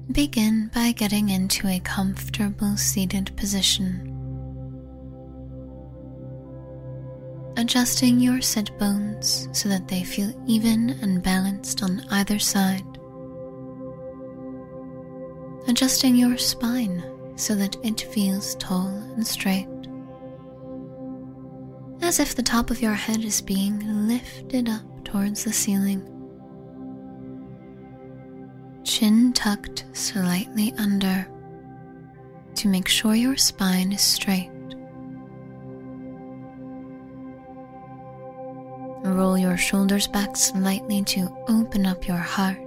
Begin by getting into a comfortable seated position. Adjusting your sit bones so that they feel even and balanced on either side. Adjusting your spine so that it feels tall and straight, as if the top of your head is being lifted up towards the ceiling. Chin tucked slightly under to make sure your spine is straight. Roll your shoulders back slightly to open up your heart.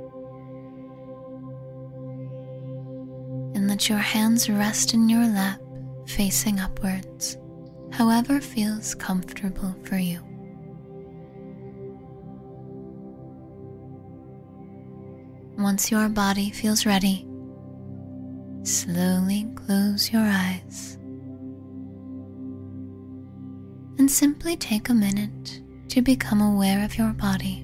And let your hands rest in your lap, facing upwards, however feels comfortable for you. Once your body feels ready, slowly close your eyes and simply take a minute to become aware of your body.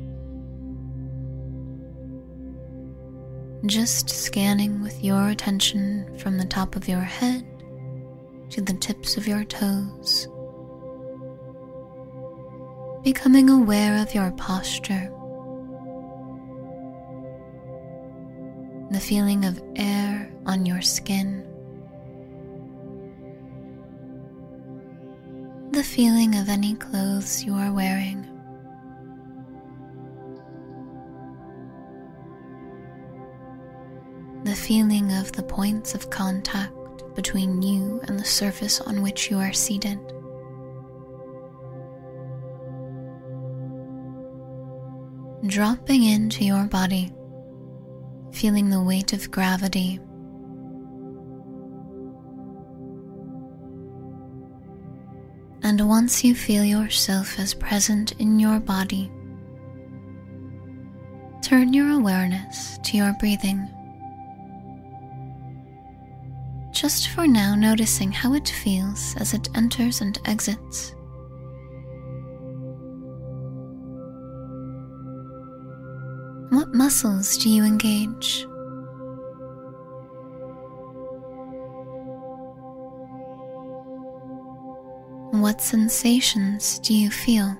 Just scanning with your attention from the top of your head to the tips of your toes, becoming aware of your posture, the feeling of air on your skin, the feeling of any clothes you are wearing, the feeling of the points of contact between you and the surface on which you are seated. Dropping into your body, feeling the weight of gravity. And once you feel yourself as present in your body, turn your awareness to your breathing. Just for now, noticing how it feels as it enters and exits. What muscles do you engage? What sensations do you feel?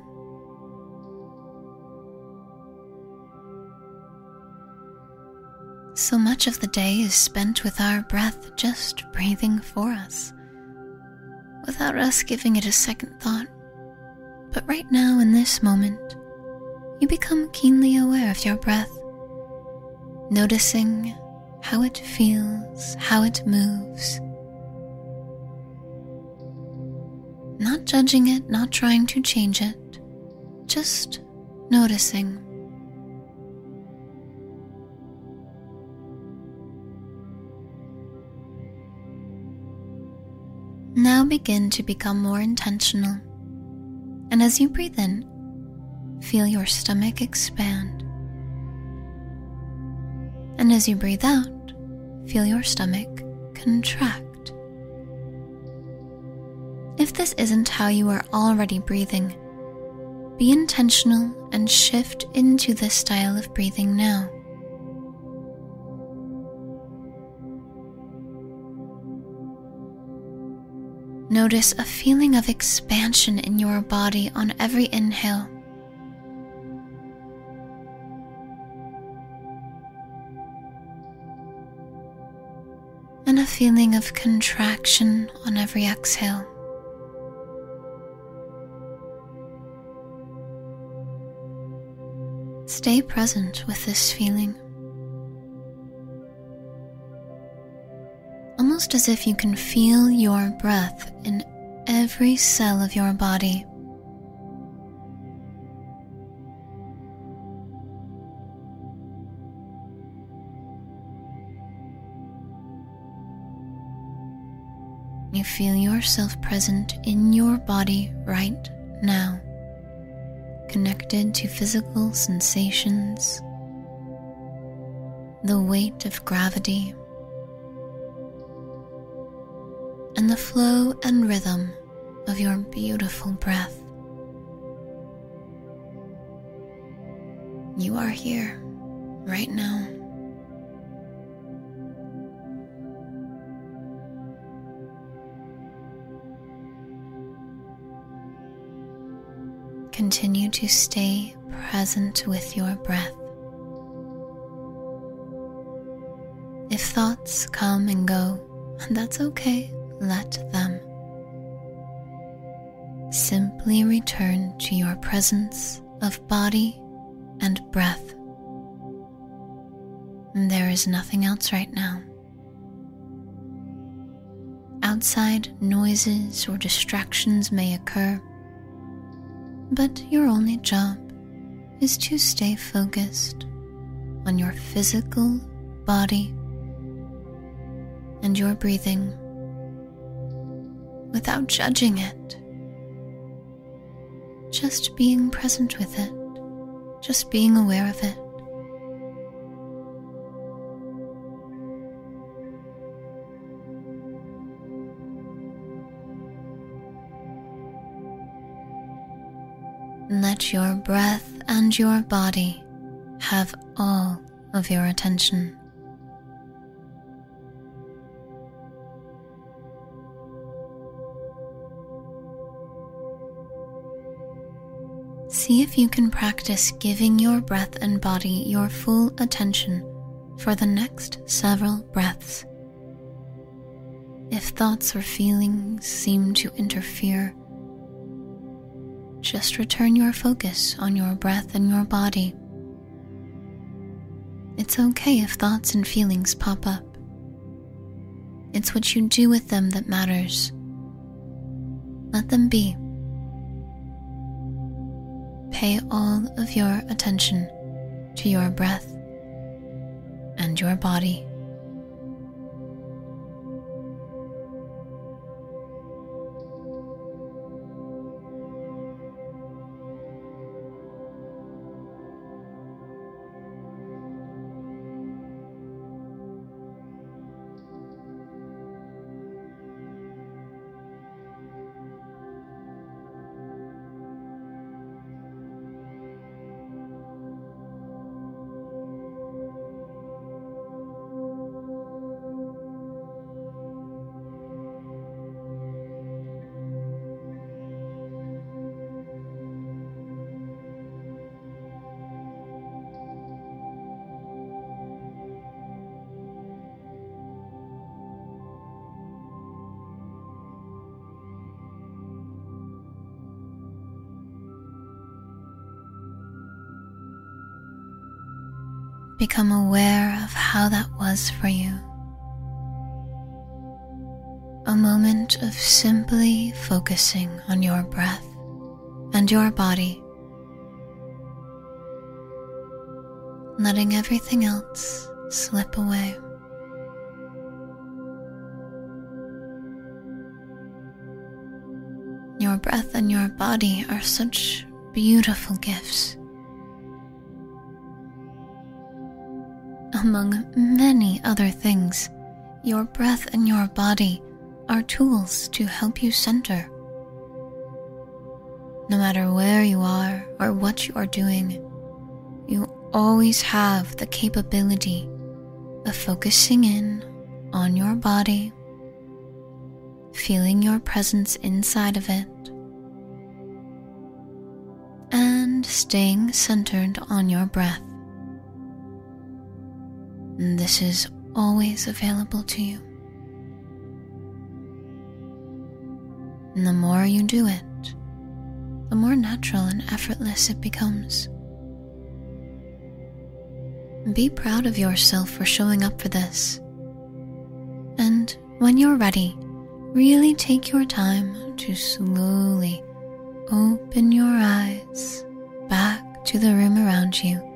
So much of the day is spent with our breath just breathing for us, without us giving it a second thought. But right now, in this moment, you become keenly aware of your breath, noticing how it feels, how it moves. Not judging it, not trying to change it, just noticing. Now begin to become more intentional, and as you breathe in, feel your stomach expand. And as you breathe out, feel your stomach contract. If this isn't how you are already breathing, be intentional and shift into this style of breathing now. Notice a feeling of expansion in your body on every inhale. And a feeling of contraction on every exhale. Stay present with this feeling, almost as if you can feel your breath in every cell of your body. You feel yourself present in your body right now, connected to physical sensations, the weight of gravity, and the flow and rhythm of your beautiful breath. You are here, right now, continue to stay present with your breath. If thoughts come and go, that's okay, let them. Simply return to your presence of body and breath. There is nothing else right now. Outside noises or distractions may occur, but your only job is to stay focused on your physical body and your breathing without judging it. Just being present with it, just being aware of it. Let your breath and your body have all of your attention. See if you can practice giving your breath and body your full attention for the next several breaths. If thoughts or feelings seem to interfere, just return your focus on your breath and your body. It's okay if thoughts and feelings pop up. It's what you do with them that matters. Let them be. Pay all of your attention to your breath and your body. Become aware of how that was for you. A moment of simply focusing on your breath and your body, letting everything else slip away. Your breath and your body are such beautiful gifts. Among many other things, your breath and your body are tools to help you center. No matter where you are or what you are doing, you always have the capability of focusing in on your body, feeling your presence inside of it, and staying centered on your breath. And this is always available to you. And the more you do it, the more natural and effortless it becomes. Be proud of yourself for showing up for this. And when you're ready, really take your time to slowly open your eyes back to the room around you